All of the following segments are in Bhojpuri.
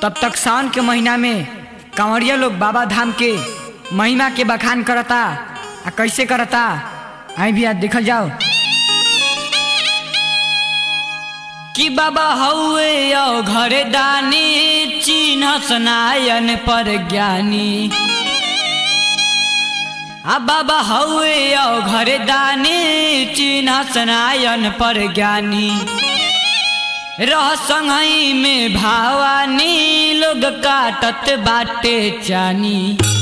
तब तक सावन के महीना में कांवरिया लोग बाबा धाम के महिमा के बखान करता। आ कैसे करता आई भी आज देखल जाओ कि बाबा हौवे आओ घरे दानी चिन्ह सनायन पर ज्ञानी। आ बाबा हौवे आओ घरे दानी चिन्ह सनायन पर ज्ञानी। रह संगई में भावानी लोग काटत बाटे चानी।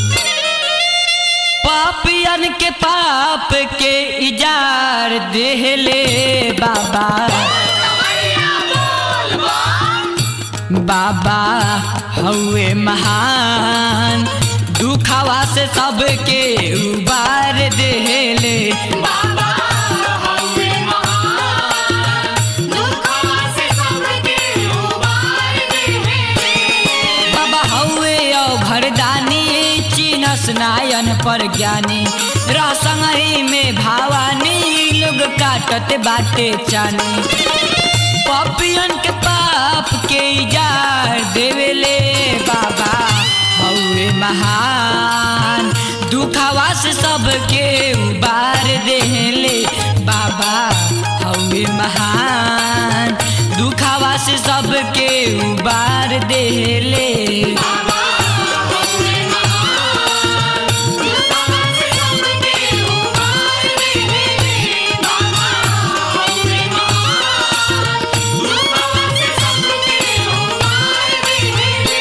पापियन के पाप के इजार देहले बाबा। बाबा हौवे महान दुखावा से सबके उबार देहले। बाबा हौवे महान दुखावा से सबके उबार देहले। बाबा हौवे आओ घरदानी चिन्ह स्नायन पर ज्ञानी। रह संगई में भावानी लोग काटत बाटे चानी। पापियन के पाप के इजार देवेले बाबा हौवे महान दुखावा से सबके उबार देले। बाबा हौवे महान दुखावा से सबके उबार देले। बाबा हौवे महान दुखावा से सबके उबार देहले। बाबा हौवे महान दुखावा से सबके उबार देहले।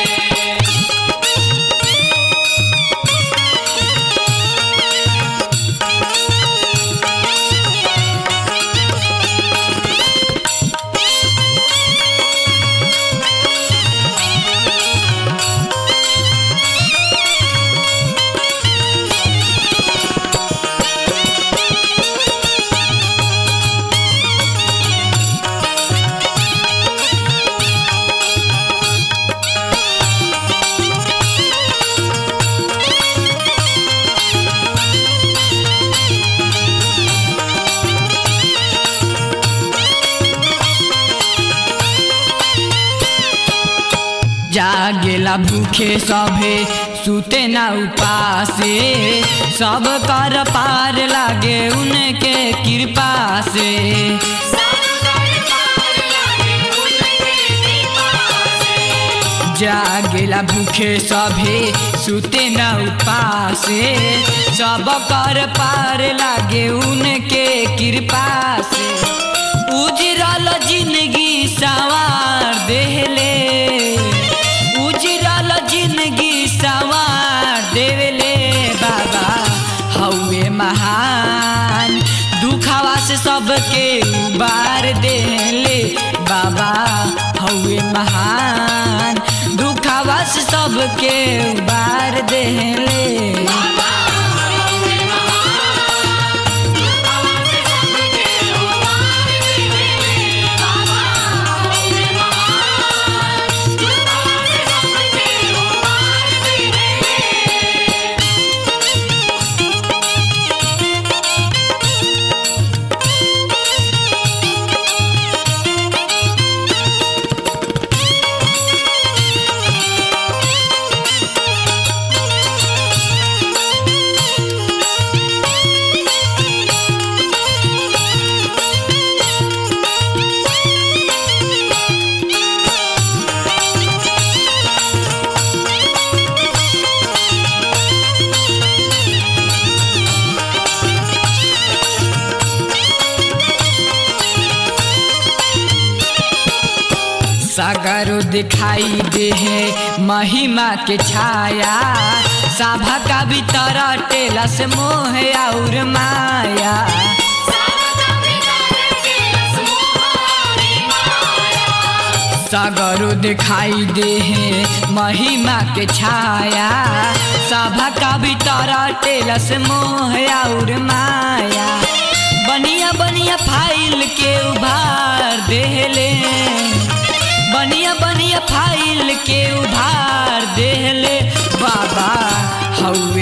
जागेला भूखे सभे सुते ना उपासे। सब कर पार लागे उनके कृपा से। जागेला भूखे सभे सुते ना उपासे। सब कर पार लागे उनके कृपा से। उजरल जिंदगी सवार देहले। उजरल जिंदगी सवार देवेले बाबा हौवे महान दुखावा से सबके उबार देले। बाबा हौवे महान दुखावा से सबके उबार देले। बाबा हौवे महान दुखावा से सबके उबार देहले। बाबा हौवे महान दुखावा से सबके उबार देहले। सागरो दिखाई दे है महिमा के छाया। सभा का भीतर टेला से मोह और माया। सागरो दिखाई दे है महिमा के छाया। सभा का भीतर टेला से मोह और माया। बनिया बनिया फाइल के उभार देले। बनिया बनिया फाइल के उधार देले। बाबा हौवे